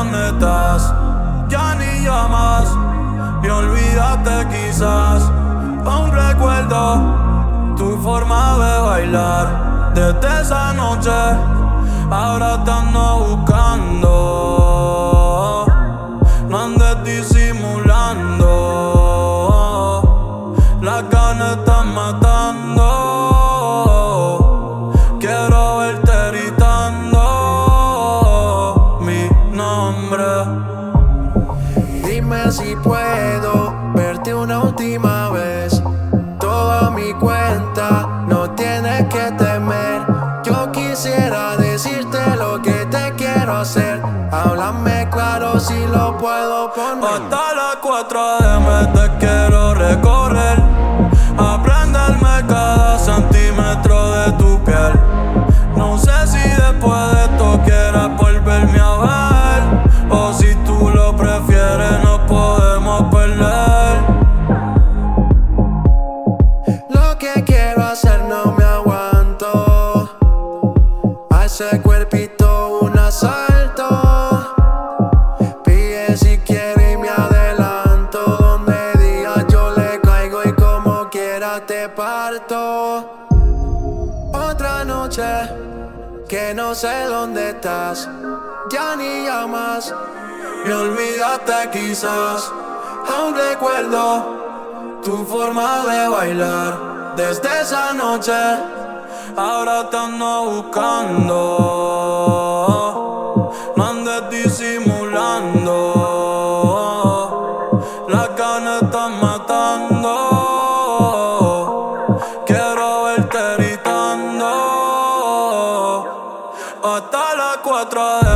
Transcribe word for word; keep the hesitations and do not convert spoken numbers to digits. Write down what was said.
dónde estás. Ya ni llamas, me olvidaste quizás. Un recuerdo, tu forma de bailar. Desde esa noche, ahora te ando buscando. No andes disimulando, las ganas están matando. Quiero verte gritando mi nombre. Dime si puedo verte una última vez. Toda mi cuenta, no tienes que temer. Yo quisiera decirte lo que te quiero hacer. Háblame claro si lo puedo poner. Hasta las cuatro A M te quiero recorrer, aprenderme cada centímetro de tu piel. No sé si después de esto quieras volverme a ver, o si tú lo prefieres nos podemos perder. Lo que quiero hacer no me aguanto. A ese cuerpito un asalto. Pide si quiere y me adelanto. Donde digas yo le caigo y como quiera te parto. Otra noche que no sé dónde estás. Ya ni llamas, Me olvidaste quizás. Aún recuerdo tu forma de bailar. Desde esa noche, ahora te ando buscando. No andes disimulando, las ganas están matando. Quiero verte gritando hasta las cuatro A M